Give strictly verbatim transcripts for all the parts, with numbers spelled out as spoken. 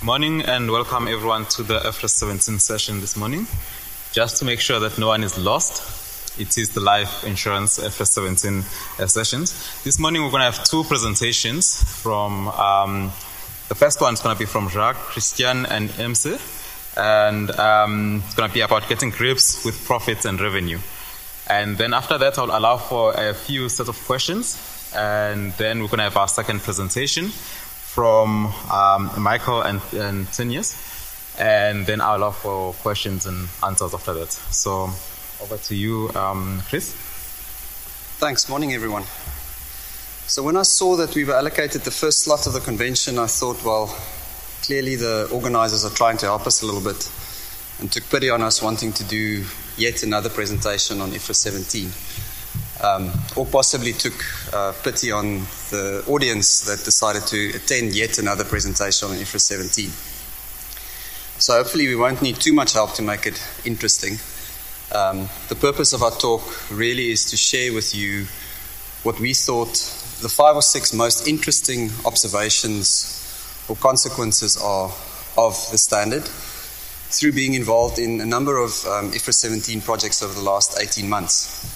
Morning and welcome everyone to the I F R S seventeen session this morning. Just to make sure that no one is lost, it is the life insurance I F R S seventeen uh, sessions. This morning we're going to have two presentations from, um, the first one is going to be from Jacques, Christian and M C, and um, it's going to be about getting grips with profits and revenue. And then after that I'll allow for a few set of questions, and then we're going to have our second presentation from um, Michael and, and Tinius, and then I'll allow for questions and answers after that. So over to you, um, Chris. Thanks. Morning, everyone. So when I saw that we were allocated the first slot of the convention, I thought, well, clearly the organizers are trying to help us a little bit and took pity on us wanting to do yet another presentation on I F R S seventeen. Um, or possibly took uh, pity on the audience that decided to attend yet another presentation on I F R S seventeen. So hopefully we won't need too much help to make it interesting. Um, the purpose of our talk really is to share with you what we thought the five or six most interesting observations or consequences are of the standard through being involved in a number of um, I F R S seventeen projects over the last eighteen months.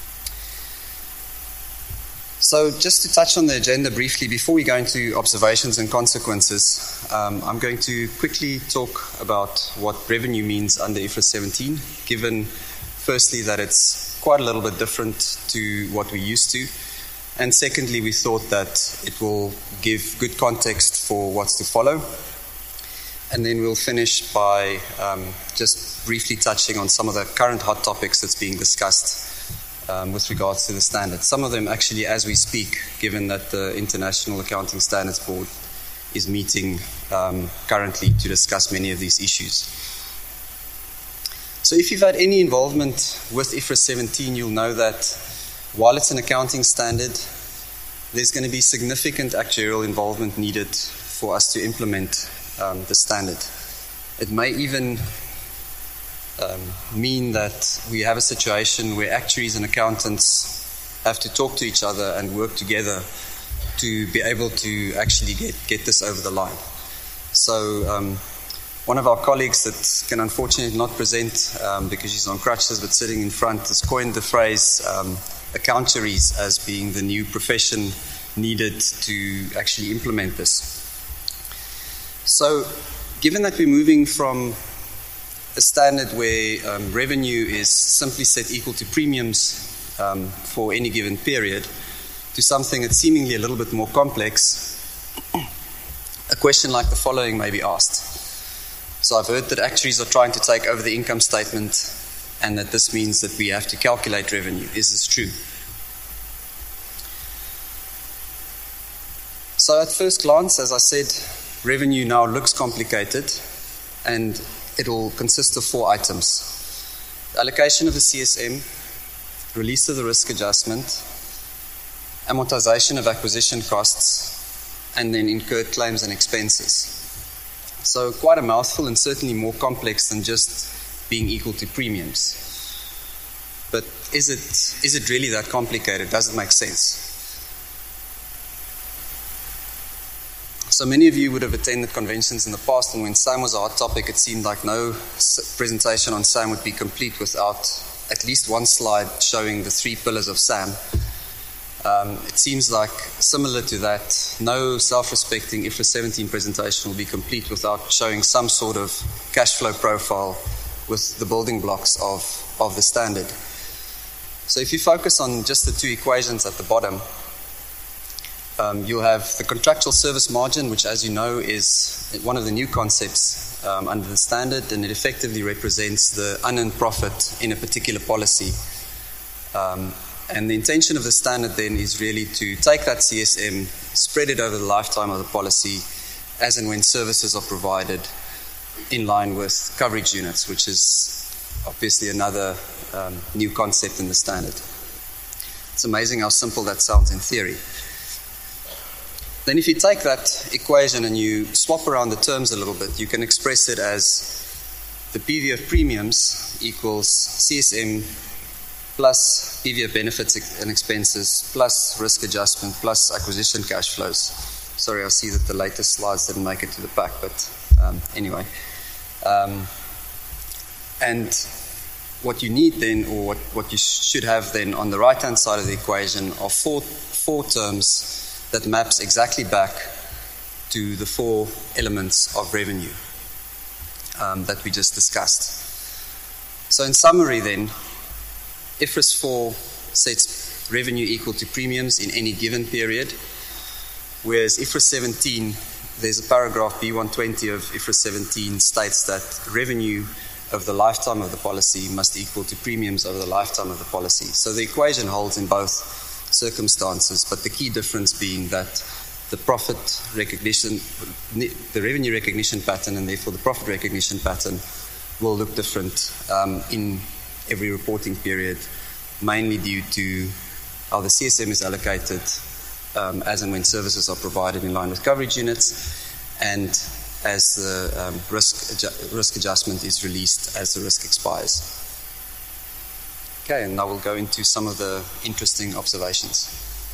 So just to touch on the agenda briefly, before we go into observations and consequences, um, I'm going to quickly talk about what revenue means under I F R S seventeen, given firstly that it's quite a little bit different to what we're used to, and secondly we thought that it will give good context for what's to follow. And then we'll finish by um, just briefly touching on some of the current hot topics that's being discussed Um, with regards to the standards. Some of them actually as we speak, given that the International Accounting Standards Board is meeting um, currently to discuss many of these issues. So if you've had any involvement with I F R S seventeen, you'll know that while it's an accounting standard, there's going to be significant actuarial involvement needed for us to implement um, the standard. It may even Um, mean that we have a situation where actuaries and accountants have to talk to each other and work together to be able to actually get, get this over the line. So um, one of our colleagues that can unfortunately not present um, because she's on crutches but sitting in front has coined the phrase um, accountaries as being the new profession needed to actually implement this. So given that we're moving from a standard where um, revenue is simply set equal to premiums um, for any given period to something that's seemingly a little bit more complex, a question like the following may be asked. So I've heard that actuaries are trying to take over the income statement and that this means that we have to calculate revenue. Is this true? So at first glance, as I said, revenue now looks complicated, and it will consist of four items: the allocation of the C S M, release of the risk adjustment, amortization of acquisition costs, and then incurred claims and expenses. So quite a mouthful and certainly more complex than just being equal to premiums. But is it, is it really that complicated? Does it make sense? So many of you would have attended conventions in the past, and when SAM was a hot topic, it seemed like no presentation on SAM would be complete without at least one slide showing the three pillars of SAM. Um, it seems like, similar to that, no self-respecting I F R S seventeen presentation will be complete without showing some sort of cash flow profile with the building blocks of, of the standard. So if you focus on just the two equations at the bottom, Um, you'll have the contractual service margin, which, as you know, is one of the new concepts um, under the standard, and it effectively represents the unearned profit in a particular policy. Um, and the intention of the standard then is really to take that C S M, spread it over the lifetime of the policy, as and when services are provided in line with coverage units, which is obviously another um, new concept in the standard. It's amazing how simple that sounds in theory. Then if you take that equation and you swap around the terms a little bit, you can express it as the P V of premiums equals C S M plus P V of benefits and expenses plus risk adjustment plus acquisition cash flows. Sorry, I see that the latest slides didn't make it to the pack, but Um, anyway. Um, and what you need then, or what, what you should have then on the right-hand side of the equation are four, four terms that maps exactly back to the four elements of revenue um, that we just discussed. So in summary then, I F R S four sets revenue equal to premiums in any given period, whereas I F R S seventeen, there's a paragraph B one twenty of I F R S seventeen states that revenue over the lifetime of the policy must equal to premiums over the lifetime of the policy. So the equation holds in both circumstances, but the key difference being that the profit recognition, the revenue recognition pattern, and therefore the profit recognition pattern will look different um, in every reporting period, mainly due to how the C S M is allocated um, as and when services are provided in line with coverage units, and as the um, risk, adju- risk adjustment is released as the risk expires. Okay, and now we'll go into some of the interesting observations.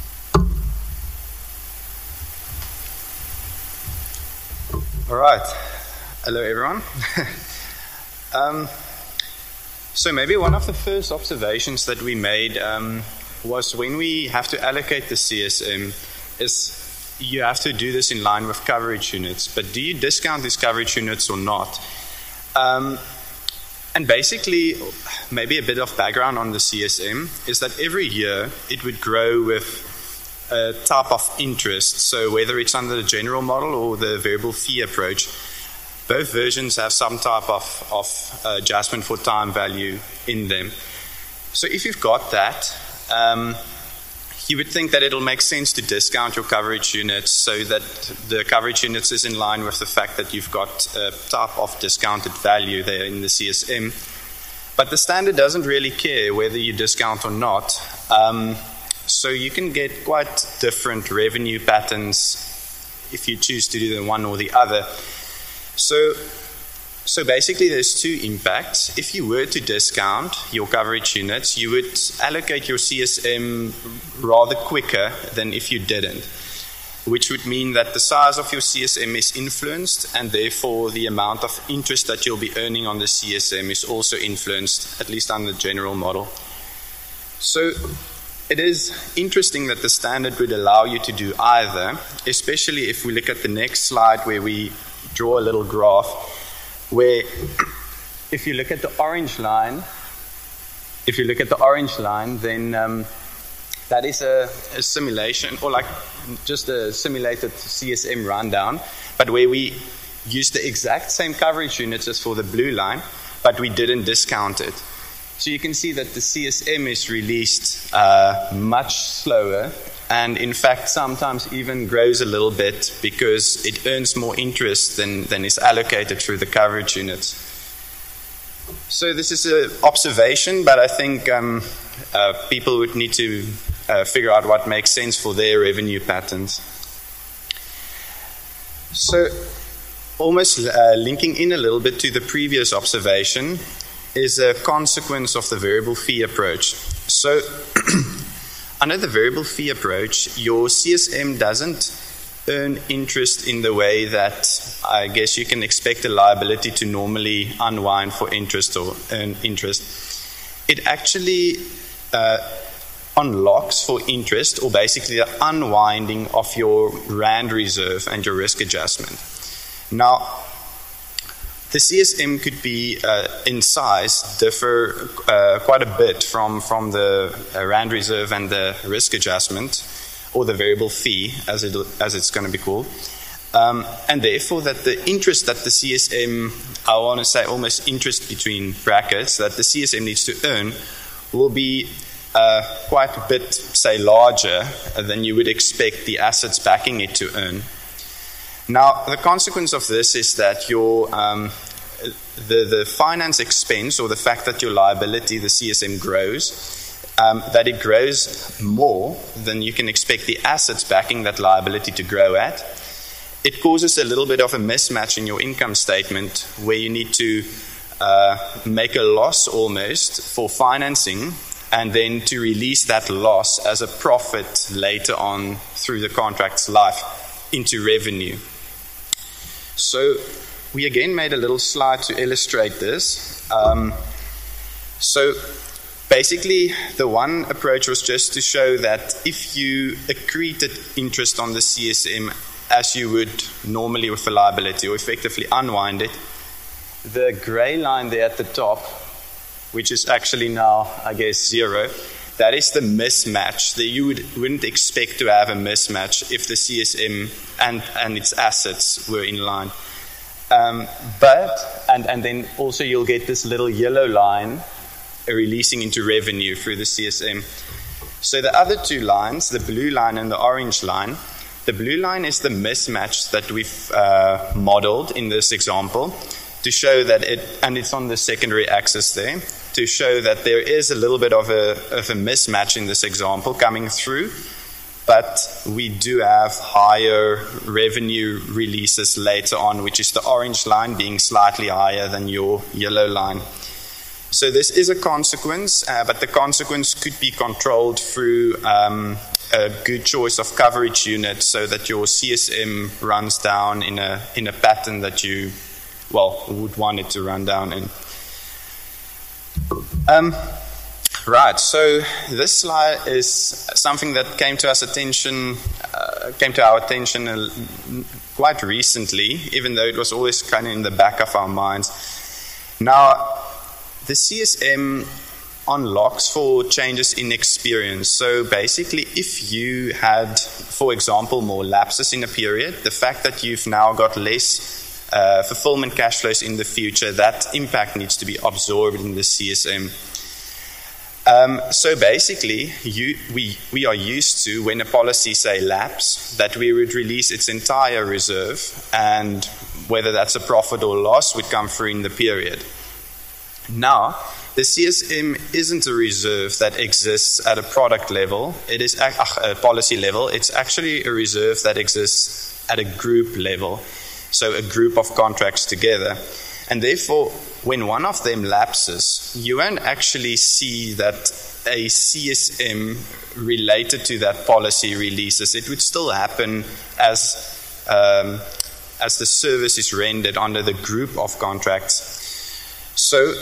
All right. Hello, everyone. um, so maybe one of the first observations that we made um, was when we have to allocate the C S M is you have to do this in line with coverage units, but do you discount these coverage units or not? Um, and basically, maybe a bit of background on the C S M is that every year it would grow with a type of interest. So whether it's under the general model or the variable fee approach, both versions have some type of, of uh, adjustment for time value in them. So if you've got that, um, you would think that it'll make sense to discount your coverage units so that the coverage units is in line with the fact that you've got a type of discounted value there in the C S M. But the standard doesn't really care whether you discount or not. Um, so you can get quite different revenue patterns if you choose to do the one or the other. So So basically there's two impacts. If you were to discount your coverage units, you would allocate your C S M rather quicker than if you didn't, which would mean that the size of your C S M is influenced, and therefore the amount of interest that you'll be earning on the C S M is also influenced, at least on the general model. So it is interesting that the standard would allow you to do either, especially if we look at the next slide where we draw a little graph where if you look at the orange line, if you look at the orange line, then um, that is a, a simulation, or like just a simulated C S M rundown, but where we use the exact same coverage units as for the blue line, but we didn't discount it. So you can see that the C S M is released uh, much slower, and in fact sometimes even grows a little bit because it earns more interest than, than is allocated through the coverage units. So this is an observation, but I think um, uh, people would need to uh, figure out what makes sense for their revenue patterns. So almost uh, linking in a little bit to the previous observation is a consequence of the variable fee approach. So under the variable fee approach, your C S M doesn't earn interest in the way that I guess you can expect a liability to normally unwind for interest or earn interest. It actually uh, unlocks for interest, or basically the unwinding of your RAND reserve and your risk adjustment. Now, the C S M could be, uh, in size, differ uh, quite a bit from, from the uh, RAND reserve and the risk adjustment, or the variable fee, as, it, as it's going to be called. Um, and therefore, that the interest that the C S M, I want to say almost interest between brackets, that the C S M needs to earn will be uh, quite a bit, say, larger than you would expect the assets backing it to earn. Now, the consequence of this is that your um, the, the finance expense, or the fact that your liability, the C S M, grows, um, that it grows more than you can expect the assets backing that liability to grow at. It causes a little bit of a mismatch in your income statement where you need to uh, make a loss almost for financing, and then to release that loss as a profit later on through the contract's life into revenue. So we again made a little slide to illustrate this. Um, so basically, the one approach was just to show that if you accreted interest on the C S M as you would normally with a liability, or effectively unwind it, the gray line there at the top, which is actually now, I guess, zero, that is the mismatch. That you would, wouldn't expect to have a mismatch if the C S M and, and its assets were in line. Um, but, and, and then also you'll get this little yellow line uh, releasing into revenue through the C S M. So the other two lines, the blue line and the orange line, the blue line is the mismatch that we've uh, modeled in this example to show that it, and it's on the secondary axis there, to show that there is a little bit of a, of a mismatch in this example coming through, but we do have higher revenue releases later on, which is the orange line being slightly higher than your yellow line. So this is a consequence, uh, but the consequence could be controlled through um, a good choice of coverage unit so that your C S M runs down in a in a pattern that you, well, would want it to run down in. Um, right, so this slide is something that came to us attention, uh, came to our attention uh, quite recently, even though it was always kind of in the back of our minds. Now, the C S M unlocks for changes in experience. So basically, if you had, for example, more lapses in a period, the fact that you've now got less Uh, fulfillment cash flows in the future, that impact needs to be absorbed in the C S M. Um, so basically, you, we, we are used to, when a policy, say, lapse, that we would release its entire reserve, and whether that's a profit or loss would come through in the period. Now, the C S M isn't a reserve that exists at a product level, it is a, a policy level, it's actually a reserve that exists at a group level. So a group of contracts together. And therefore, when one of them lapses, you won't actually see that a C S M related to that policy releases. It would still happen as, um, as the service is rendered under the group of contracts. So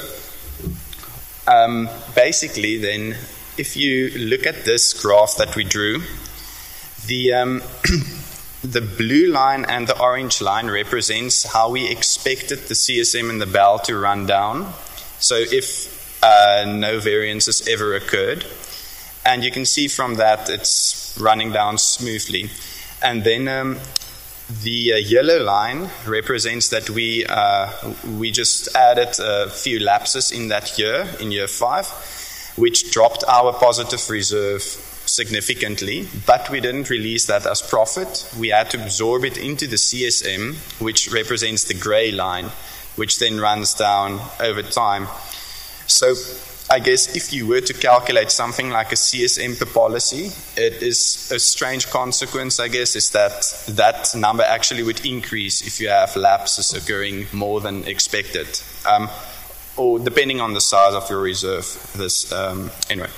um, basically then, if you look at this graph that we drew, the... Um, The blue line and the orange line represents how we expected the C S M and the B E L to run down. So if uh, no variances ever occurred. And you can see from that it's running down smoothly. And then um, the uh, yellow line represents that we, uh, we just added a few lapses in that year, in year five, which dropped our positive reserve significantly, but we didn't release that as profit. We had to absorb it into the C S M, which represents the gray line, which then runs down over time. So I guess if you were to calculate something like a C S M per policy, it is a strange consequence, I guess, is that that number actually would increase if you have lapses occurring more than expected. Um, or depending on the size of your reserve. This um, anyway.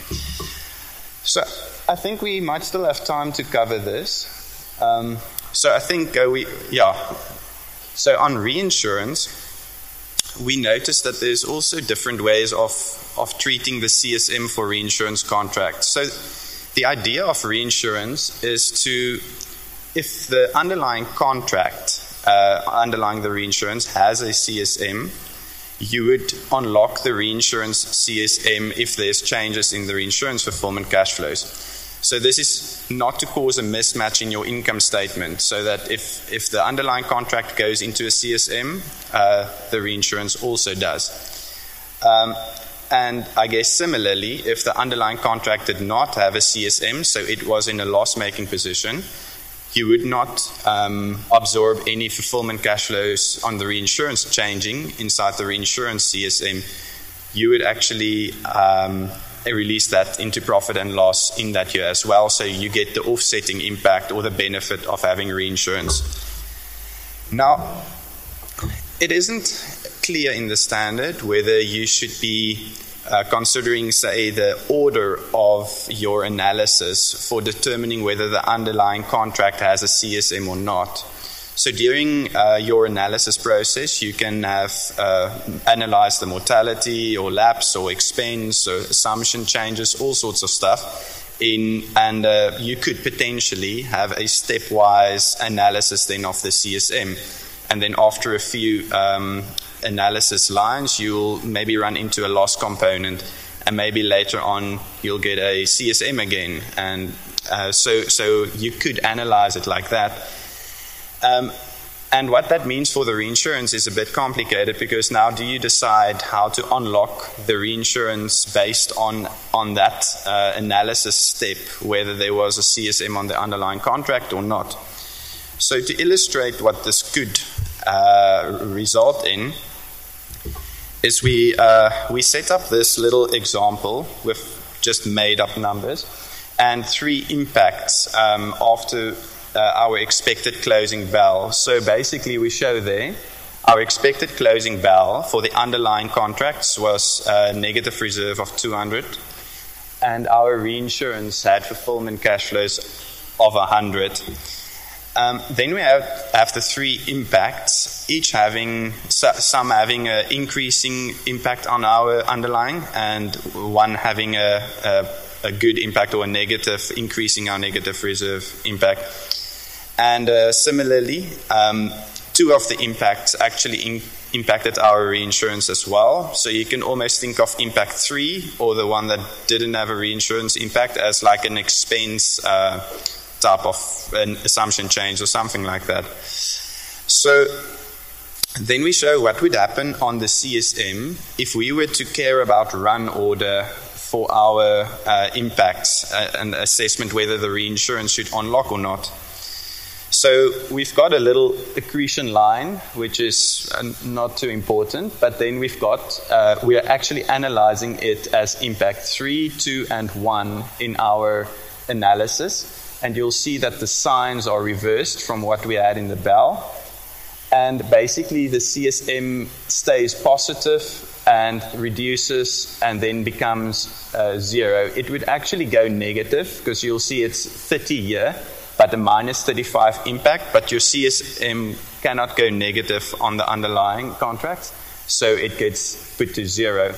So I think we might still have time to cover this. Um, so I think uh, we, yeah. So on reinsurance, we noticed that there's also different ways of, of treating the C S M for reinsurance contracts. So the idea of reinsurance is to, if the underlying contract, uh, underlying the reinsurance has a C S M, you would unlock the reinsurance C S M if there's changes in the reinsurance fulfillment cash flows. So this is not to cause a mismatch in your income statement, so that if, if the underlying contract goes into a C S M, uh, the reinsurance also does. Um, and I guess similarly, if the underlying contract did not have a C S M, so it was in a loss-making position, you would not um, absorb any fulfillment cash flows on the reinsurance changing inside the reinsurance C S M. You would actually um, release that into profit and loss in that year as well, so you get the offsetting impact or the benefit of having reinsurance. Now, it isn't clear in the standard whether you should be uh, considering, say, the order of your analysis for determining whether the underlying contract has a C S M or not. So during uh, your analysis process, you can have uh, analyze the mortality or lapse or expense or assumption changes, all sorts of stuff. In, and uh, you could potentially have a stepwise analysis then of the C S M. And then after a few um, analysis lines, you'll maybe run into a loss component, and maybe later on you'll get a C S M again. And uh, so, so you could analyze it like that. Um, and what that means for the reinsurance is a bit complicated, because now do you decide how to unlock the reinsurance based on, on that uh, analysis step, whether there was a C S M on the underlying contract or not. So to illustrate what this could uh, result in, is we, uh, we set up this little example with just made up numbers and three impacts um, after Uh, our expected closing bell. So basically we show there our expected closing bell for the underlying contracts was a negative reserve of two hundred, and our reinsurance had fulfillment cash flows of one hundred. Um, then we have, have the three impacts, each having, some having an increasing impact on our underlying, and one having a, a, a good impact or a negative, increasing our negative reserve impact. And uh, similarly, um, two of the impacts actually in, impacted our reinsurance as well. So you can almost think of impact three, or the one that didn't have a reinsurance impact, as like an expense uh, type of an assumption change or something like that. So then we show what would happen on the C S M if we were to care about run order for our uh, impacts uh, and assessment whether the reinsurance should unlock or not. So we've got a little accretion line, which is uh, not too important, but then we've got, uh, we are actually analyzing it as impact three, two, and one in our analysis. And you'll see that the signs are reversed from what we had in the bell. And basically the C S M stays positive and reduces and then becomes uh, zero. It would actually go negative, because you'll see it's thirty here, but a minus thirty-five impact, but your C S M cannot go negative on the underlying contracts, so it gets put to zero.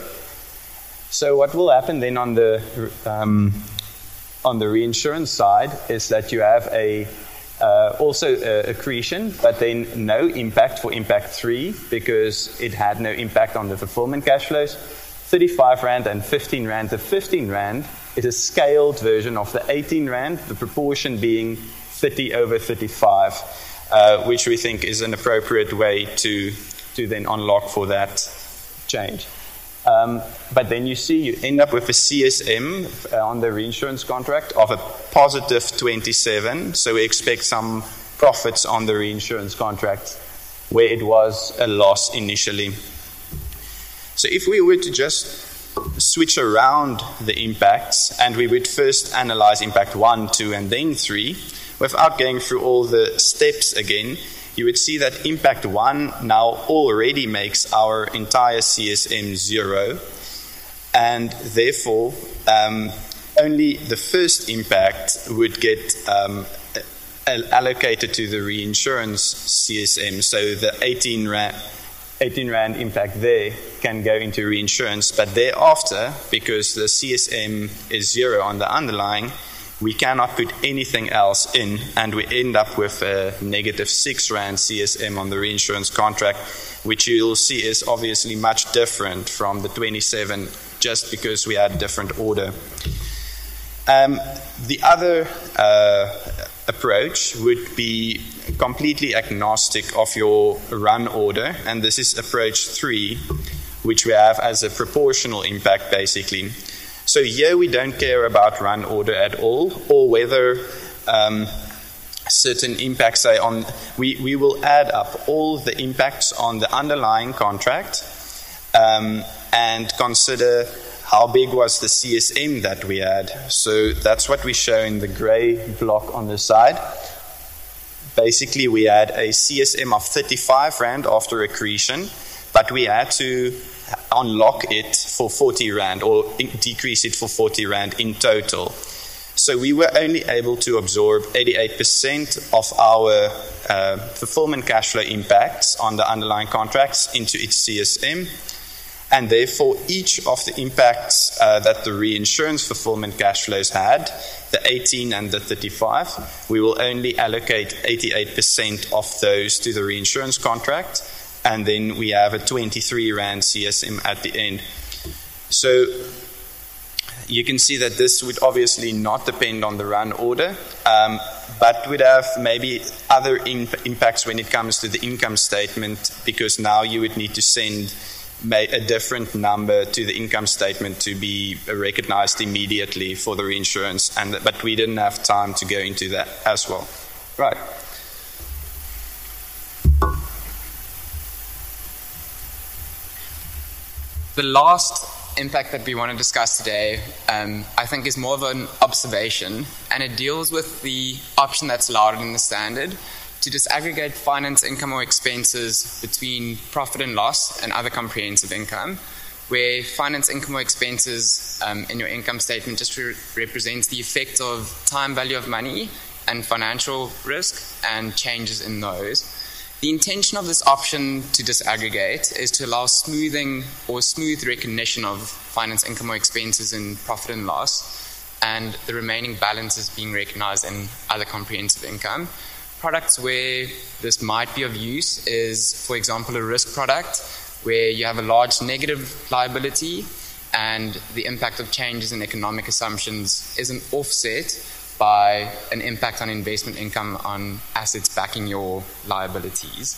So what will happen then on the um, on the reinsurance side is that you have a uh, also uh, accretion, but then no impact for impact three, because it had no impact on the fulfillment cash flows. thirty-five rand and fifteen rand. The fifteen rand is a scaled version of the eighteen rand, the proportion being thirty over thirty-five, uh, which we think is an appropriate way to, to then unlock for that change. Um, but then you see you end up with a C S M uh, on the reinsurance contract of a positive twenty-seven, so we expect some profits on the reinsurance contract where it was a loss initially. So if we were to just switch around the impacts, and we would first analyze impact one, two, and then three, without going through all the steps again, you would see that impact one now already makes our entire C S M zero, and therefore um, only the first impact would get um, allocated to the reinsurance C S M. So the eighteen rand eighteen rand impact there can go into reinsurance, but thereafter, because the C S M is zero on the underlying, we cannot put anything else in, and we end up with a negative six rand C S M on the reinsurance contract, which you'll see is obviously much different from the twenty-seven, just because we had a different order. Um, the other uh, approach would be completely agnostic of your run order, and this is approach three, which we have as a proportional impact basically. So here we don't care about run order at all, or whether um, certain impacts say on, we, we will add up all the impacts on the underlying contract um, and consider how big was the C S M that we had. So that's what we show in the gray block on the side. Basically, we had a C S M of thirty-five rand after accretion, but we had to unlock it for forty rand, or decrease it for forty rand in total. So we were only able to absorb eighty-eight percent of our uh, fulfillment cash flow impacts on the underlying contracts into each C S M. And therefore, each of the impacts uh, that the reinsurance fulfillment cash flows had, the eighteen and the thirty-five, we will only allocate eighty-eight percent of those to the reinsurance contract, and then we have a twenty-three rand C S M at the end. So you can see that this would obviously not depend on the run order, um, but would have maybe other imp- impacts when it comes to the income statement, because now you would need to send a different number to the income statement to be recognized immediately for the reinsurance, and but we didn't have time to go into that as well. Right. The last impact that we want to discuss today, um, I think, is more of an observation, and it deals with the option that's allowed in the standard to disaggregate finance income or expenses between profit and loss and other comprehensive income, where finance income or expenses um, in your income statement just re- represents the effect of time value of money and financial risk and changes in those. The intention of this option to disaggregate is to allow smoothing or smooth recognition of finance income or expenses in profit and loss, and the remaining balances being recognized in other comprehensive income. Products where this might be of use is, for example, a risk product where you have a large negative liability and the impact of changes in economic assumptions is an offset by an impact on investment income on assets backing your liabilities.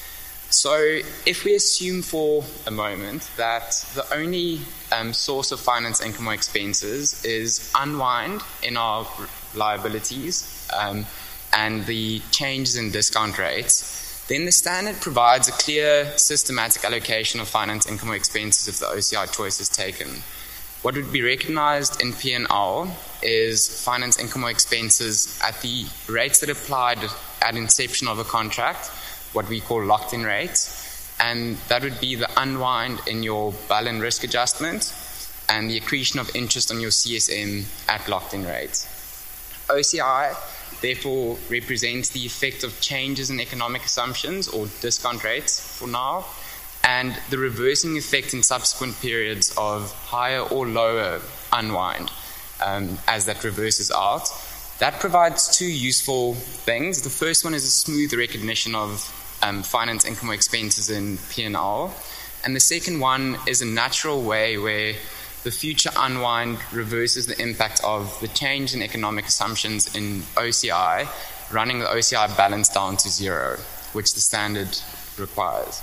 So if we assume for a moment that the only um, source of finance income or expenses is unwind in our liabilities, um, and the changes in discount rates, then the standard provides a clear systematic allocation of finance income or expenses if the O C I choice is taken. What would be recognized in P and L is finance income or expenses at the rates that applied at inception of a contract, what we call locked-in rates, and that would be the unwind in your balance risk adjustment and the accretion of interest on your C S M at locked-in rates. O C I therefore represents the effect of changes in economic assumptions or discount rates for now, and the reversing effect in subsequent periods of higher or lower unwind um, as that reverses out. That provides two useful things. The first one is a smooth recognition of um, finance income or expenses in P and L, and the second one is a natural way where the future unwind reverses the impact of the change in economic assumptions in O C I, running the O C I balance down to zero, which the standard requires.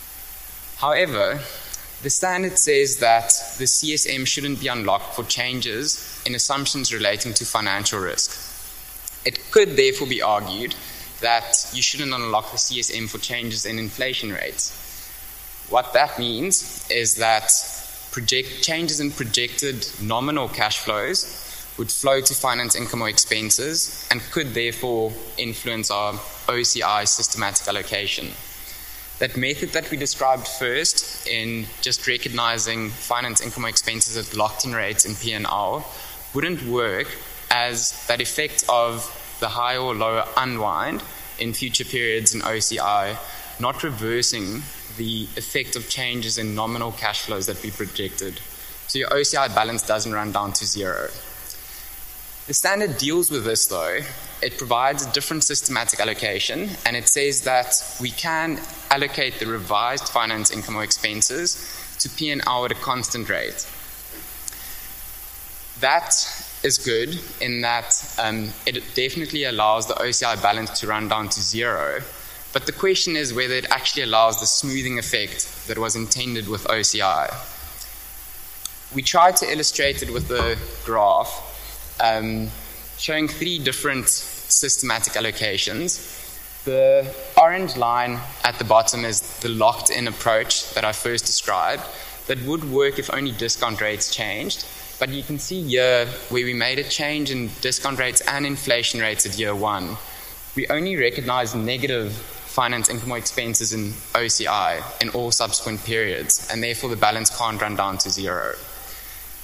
However, the standard says that the C S M shouldn't be unlocked for changes in assumptions relating to financial risk. It could therefore be argued that you shouldn't unlock the C S M for changes in inflation rates. What that means is that Project changes in projected nominal cash flows would flow to finance income or expenses and could therefore influence our O C I systematic allocation. That method that we described first in just recognizing finance income or expenses at locked-in rates in P and L wouldn't work, as that effect of the higher or lower unwind in future periods in O C I not reversing the effect of changes in nominal cash flows that we projected. So your O C I balance doesn't run down to zero. The standard deals with this though. It provides a different systematic allocation, and it says that we can allocate the revised finance income or expenses to P and L at a constant rate. That is good in that um, it definitely allows the O C I balance to run down to zero. But the question is whether it actually allows the smoothing effect that was intended with O C I. We tried to illustrate it with a graph um, showing three different systematic allocations. The orange line at the bottom is the locked-in approach that I first described that would work if only discount rates changed. But you can see here where we made a change in discount rates and inflation rates at year one. We only recognize negative finance income or expenses in O C I in all subsequent periods, and therefore the balance can't run down to zero.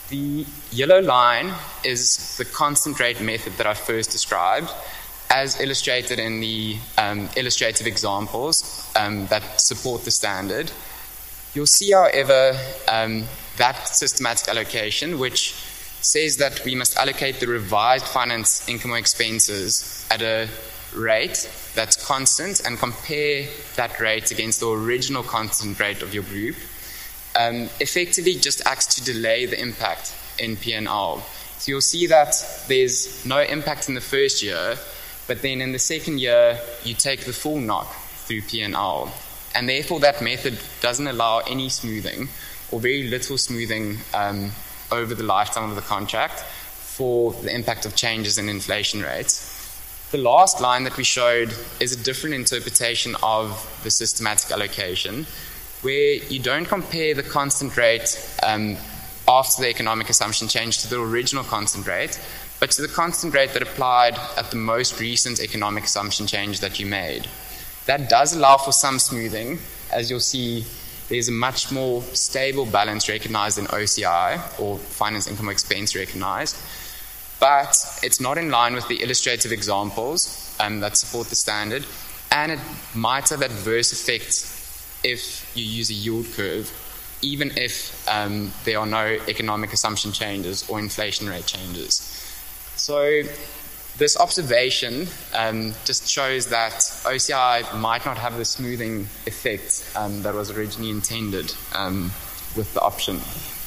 The yellow line is the constant rate method that I first described, as illustrated in the um, illustrative examples um, that support the standard. You'll see, however, um, that systematic allocation, which says that we must allocate the revised finance income or expenses at a rate that's constant and compare that rate against the original constant rate of your group, um, effectively just acts to delay the impact in P and L. So you'll see that there's no impact in the first year, but then in the second year, you take the full knock through P and L. And therefore, that method doesn't allow any smoothing or very little smoothing um, over the lifetime of the contract for the impact of changes in inflation rates. The last line that we showed is a different interpretation of the systematic allocation, where you don't compare the constant rate um, after the economic assumption change to the original constant rate, but to the constant rate that applied at the most recent economic assumption change that you made. That does allow for some smoothing. As you'll see, there's a much more stable balance recognized in O C I, or finance income or expense recognized, but it's not in line with the illustrative examples um, that support the standard, and it might have adverse effects if you use a yield curve, even if um, there are no economic assumption changes or inflation rate changes. So this observation um, just shows that O C I might not have the smoothing effect um, that was originally intended um, with the option.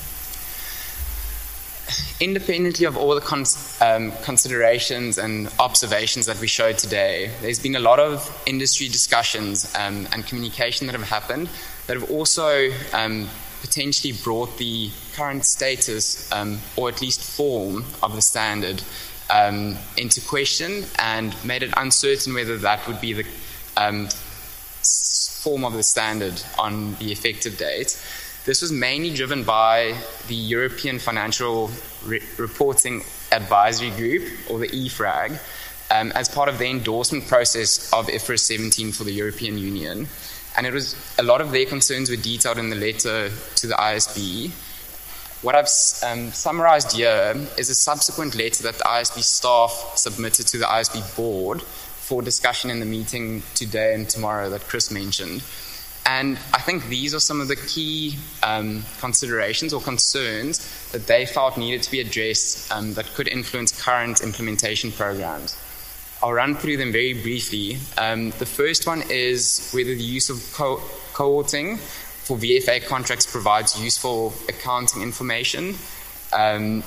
Independently of all the cons- um, considerations and observations that we showed today, there's been a lot of industry discussions um, and communication that have happened that have also um, potentially brought the current status um, or at least form of the standard um, into question and made it uncertain whether that would be the um, form of the standard on the effective date. This was mainly driven by the European Financial Re- Reporting Advisory Group, or the E F R A G, um, as part of the endorsement process of I F R S seventeen for the European Union. And it was a lot of their concerns were detailed in the letter to the I S B. What I've um, summarized here is a subsequent letter that the I S B staff submitted to the I S B board for discussion in the meeting today and tomorrow that Chris mentioned. And I think these are some of the key um, considerations or concerns that they felt needed to be addressed um, that could influence current implementation programs. I'll run through them very briefly. Um, the first one is whether the use of co- cohorting for V F A contracts provides useful accounting information, um,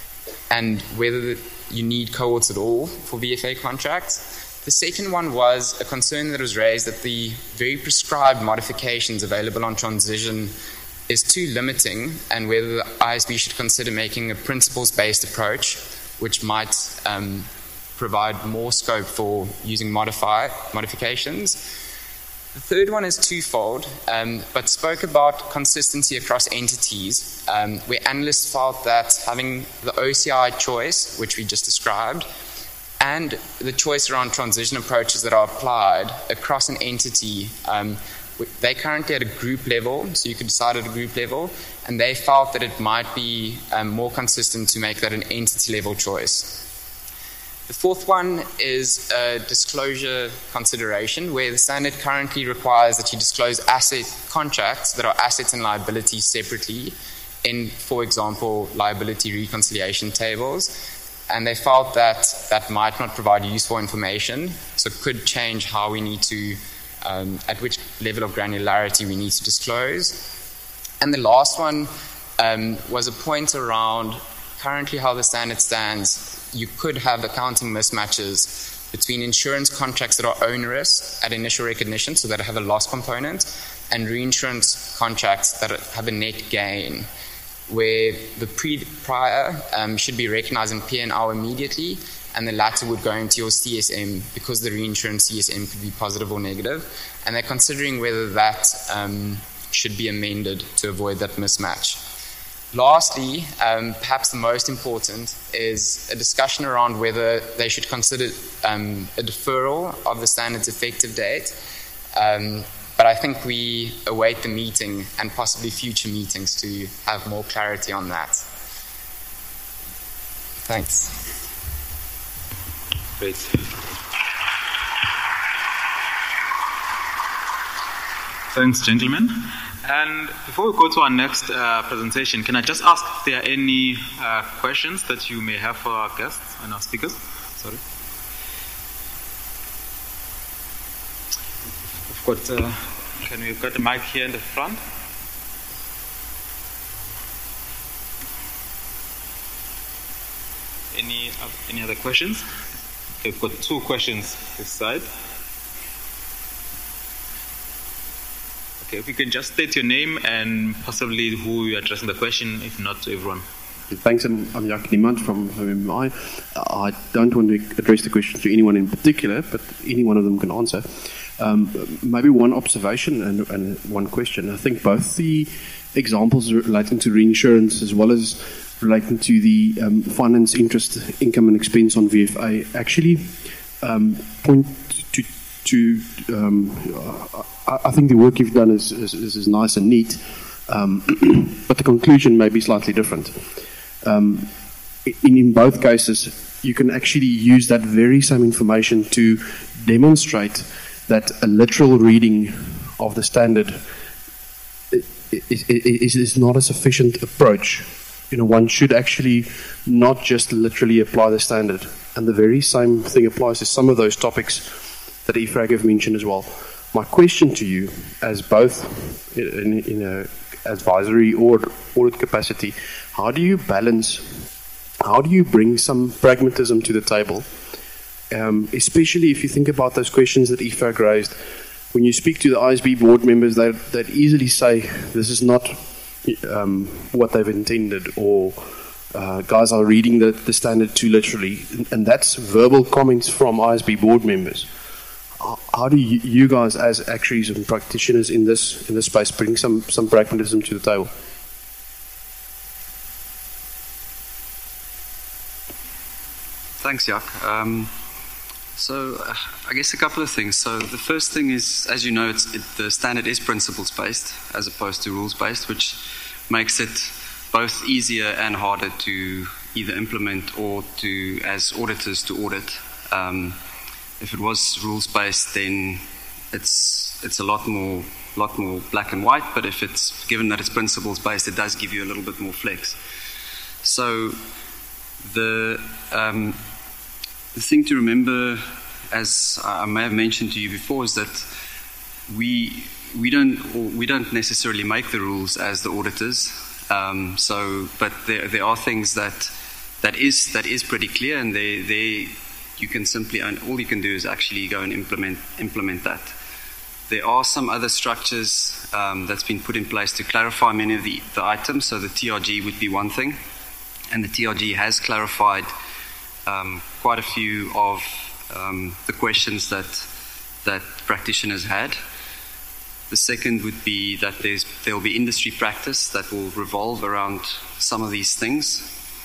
and whether the, you need cohorts at all for V F A contracts. The second one was a concern that was raised that the very prescribed modifications available on transition is too limiting, and whether the I S B should consider making a principles-based approach, which might um, provide more scope for using modify, modifications. The third one is twofold, um, but spoke about consistency across entities, um, where analysts felt that having the O C I choice, which we just described, and the choice around transition approaches that are applied across an entity. Um, they currently at a group level, so you could decide at a group level, and they felt that it might be um, more consistent to make that an entity level choice. The fourth one is a disclosure consideration, where the standard currently requires that you disclose asset contracts that are assets and liabilities separately in, for example, liability reconciliation tables. And they felt that that might not provide useful information, so it could change how we need to, um, at which level of granularity we need to disclose. And the last one um, was a point around currently how the standard stands. You could have accounting mismatches between insurance contracts that are onerous at initial recognition, so that have a loss component, and reinsurance contracts that have a net gain, where the pre, prior um, should be recognized in P and L immediately, and the latter would go into your C S M because the reinsurance C S M could be positive or negative, and they're considering whether that um, should be amended to avoid that mismatch. Lastly, um, perhaps the most important, is a discussion around whether they should consider um, a deferral of the standard's effective date. Um, But I think we await the meeting and possibly future meetings to have more clarity on that. Thanks. Great. Thanks, gentlemen. And before we go to our next uh, presentation, can I just ask if there are any uh, questions that you may have for our guests and our speakers? Sorry. We've got, uh, can we get the mic here in the front? Any, uh, any other questions? Okay, we've got two questions this side. Okay, if you can just state your name and possibly who you're addressing the question, if not to everyone. Thanks, I'm, I'm Jack Niemand from, from M M I. I don't want to address the question to anyone in particular, but any one of them can answer. Um, maybe one observation and, and one question. I think both the examples relating to reinsurance as well as relating to the um, finance, interest, income and expense on V F A actually um, point to, to um, I, I think the work you've done is, is, is nice and neat, um, but the conclusion may be slightly different. Um, in, in both cases, you can actually use that very same information to demonstrate that a literal reading of the standard is, is, is not a sufficient approach. You know, one should actually not just literally apply the standard. And the very same thing applies to some of those topics that Ifrag have mentioned as well. My question to you, as both in, in a advisory or audit capacity, how do you balance, how do you bring some pragmatism to the table? Um, especially if you think about those questions that Ifrag raised. When you speak to the I S B board members, they they'd easily say, this is not um, what they've intended, or uh, guys are reading the, the standard too literally. And that's verbal comments from I S B board members. How do you, you guys, as actuaries and practitioners in this in this space, bring some, some pragmatism to the table? Thanks, Jack. Um, so uh, I guess a couple of things. So the first thing is, as you know, it's, it, the standard is principles-based as opposed to rules-based, which makes it both easier and harder to either implement or to, as auditors, to audit. Um, if it was rules-based, then it's it's a lot more lot more black and white. But if it's given that it's principles-based, it does give you a little bit more flex. So the um, the thing to remember, as I may have mentioned to you before, is that we we don't we don't necessarily make the rules as the auditors. Um, so, but there there are things that that is that is pretty clear, and they they you can simply and all you can do is actually go and implement implement that. There are some other structures um, that's been put in place to clarify many of the, the items. So the T R G would be one thing, and the T R G has clarified um, quite a few of um, the questions that that practitioners had. The second would be that there's there will be industry practice that will revolve around some of these things.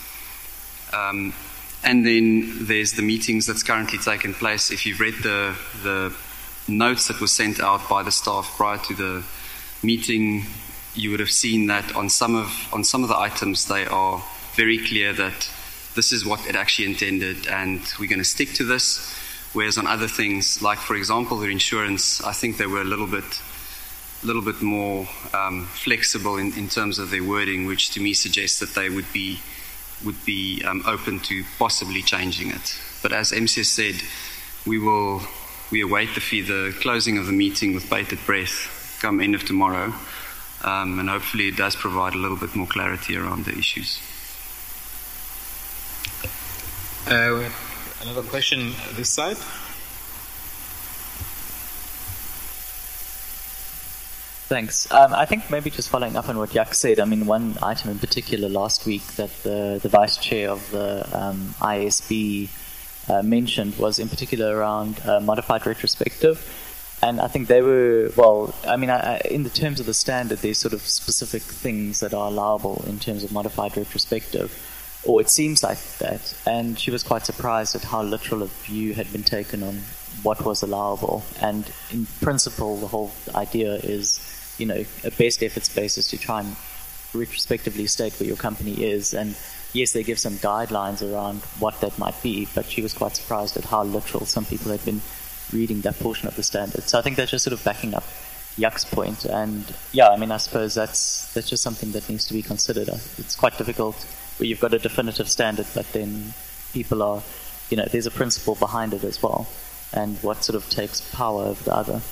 Um, and then there's the meetings that's currently taken place. If you've read the the notes that were sent out by the staff prior to the meeting, you would have seen that on some of on some of the items they are very clear that this is what it actually intended and we're going to stick to this. Whereas on other things, like for example the insurance, I think they were a little bit a little bit more um, flexible in, in terms of their wording, which to me suggests that they would be would be um, open to possibly changing it. But as M C S said, we will we await the fee, the closing of the meeting with bated breath come end of tomorrow, um, and hopefully it does provide a little bit more clarity around the issues. Uh, another question this side. Thanks. Um, I think maybe just following up on what Jack said, I mean, one item in particular last week that the, the Vice Chair of the um, I S B uh, mentioned was in particular around uh, modified retrospective. And I think they were, well, I mean, I, in the terms of the standard, there's sort of specific things that are allowable in terms of modified retrospective, or it seems like that. And she was quite surprised at how literal a view had been taken on what was allowable. And in principle, the whole idea is, you know, a best efforts basis to try and retrospectively state where your company is. And yes, they give some guidelines around what that might be, but she was quite surprised at how literal some people had been reading that portion of the standard. So I think that's just sort of backing up Yuck's point. And yeah, I mean, I suppose that's that's just something that needs to be considered. It's quite difficult where you've got a definitive standard, but then people are, you know, there's a principle behind it as well, and what sort of takes power over the other.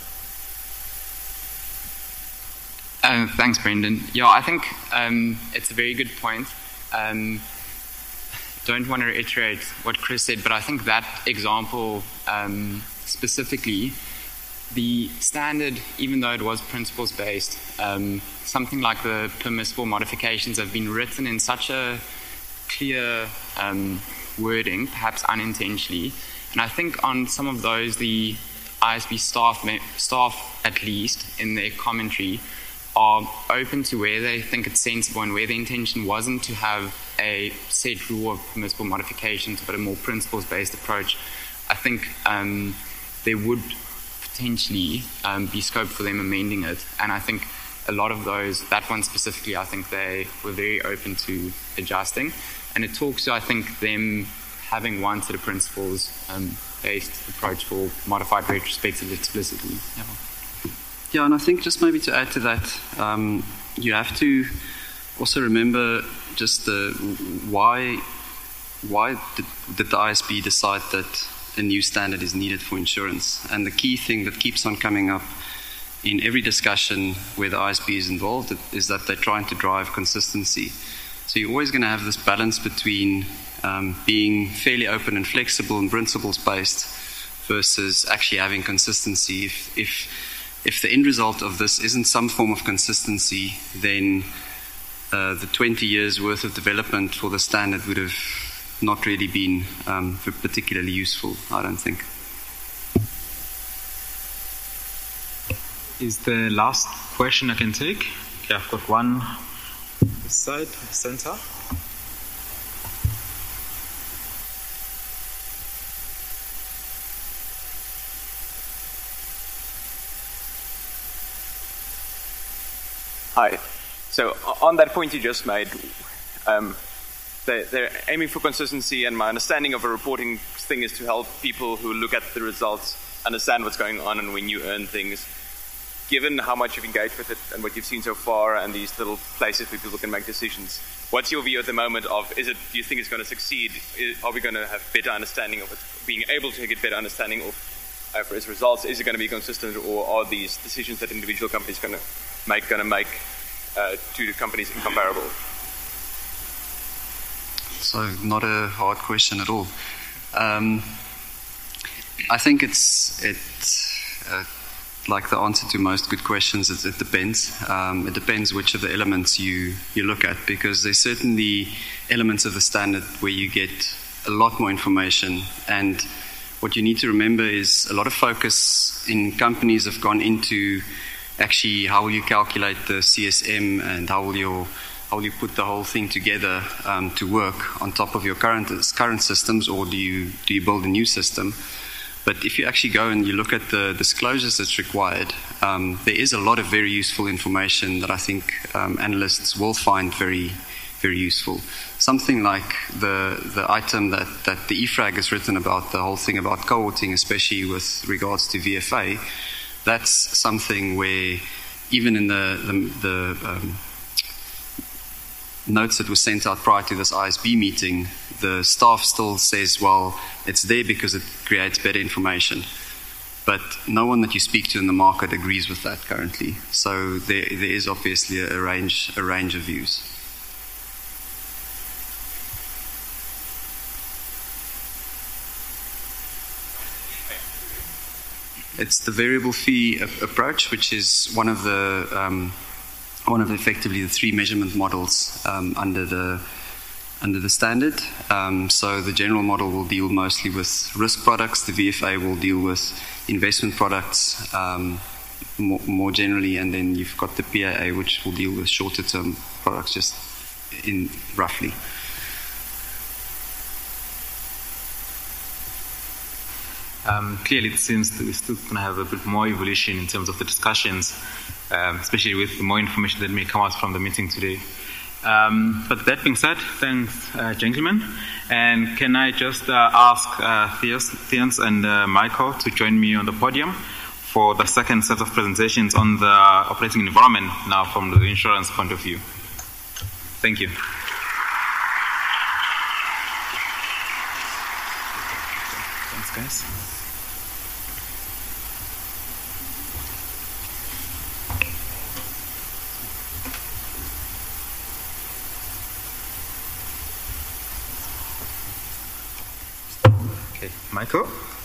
Uh, thanks, Brendan. Yeah, I think um, it's a very good point. Um, don't want to reiterate what Chris said, but I think that example um, specifically, the standard, even though it was principles-based, um, something like the permissible modifications have been written in such a clear um, wording, perhaps unintentionally. And I think on some of those, the I S B staff, staff at least, in their commentary, are open to where they think it's sensible and where the intention wasn't to have a set rule of permissible modifications, but a more principles-based approach. I think um, there would potentially um, be scope for them amending it. And I think a lot of those, that one specifically, I think they were very open to adjusting. And it talks to, I think, them having one set of principles-based um, approach for modified retrospectively explicitly. Yeah. Yeah, and I think just maybe to add to that, um, you have to also remember just the why why did, did the I S B decide that a new standard is needed for insurance? And the key thing that keeps on coming up in every discussion where the I S B is involved is that they're trying to drive consistency. So you're always going to have this balance between um, being fairly open and flexible and principles-based versus actually having consistency. If, if If the end result of this isn't some form of consistency, then uh, the twenty years worth of development for the standard would have not really been um, particularly useful, I don't think. Is the last question I can take? Okay, I've got one this side, center. Hi. So on that point you just made, um, they're, they're aiming for consistency, and my understanding of a reporting thing is to help people who look at the results understand what's going on and when you earn things. Given how much you've engaged with it and what you've seen so far and these little places where people can make decisions, what's your view at the moment of, is it, do you think it's going to succeed? Is, are we going to have better understanding of it, being able to get better understanding of uh, for its results? Is it going to be consistent, or are these decisions that individual companies going to make going to make uh, to the companies incomparable? So not a hard question at all. Um, I think it's it's uh, like the answer to most good questions. It, it depends. Um, it depends which of the elements you you look at, because there's certainly elements of the standard where you get a lot more information, and what you need to remember is a lot of focus in companies have gone into actually how will you calculate the C S M and how will you how will you put the whole thing together um, to work on top of your current current systems, or do you do you build a new system? But if you actually go and you look at the disclosures that's required, um, there is a lot of very useful information that I think um, analysts will find very very useful. Something like the the item that, that the E F R A G has written about, the whole thing about cohorting, especially with regards to V F A, that's something where even in the, the, the um, notes that were sent out prior to this I S B meeting, the staff still says, well, it's there because it creates better information. But no one that you speak to in the market agrees with that currently. So there, there is obviously a range, a range of views. It's the variable fee a- approach, which is one of the um, one of effectively the three measurement models um, under the under the standard. Um, so the general model will deal mostly with risk products. The V F A will deal with investment products um, more, more generally, and then you've got the P A A, which will deal with shorter term products, just in roughly. Um, clearly, it seems that we're still going to have a bit more evolution in terms of the discussions, um, especially with the more information that may come out from the meeting today. Um, but that being said, thanks, uh, gentlemen. And can I just uh, ask uh, Theuns and uh, Michael to join me on the podium for the second set of presentations on the operating environment now from the insurance point of view. Thank you. Thanks, guys. Okay, Michael.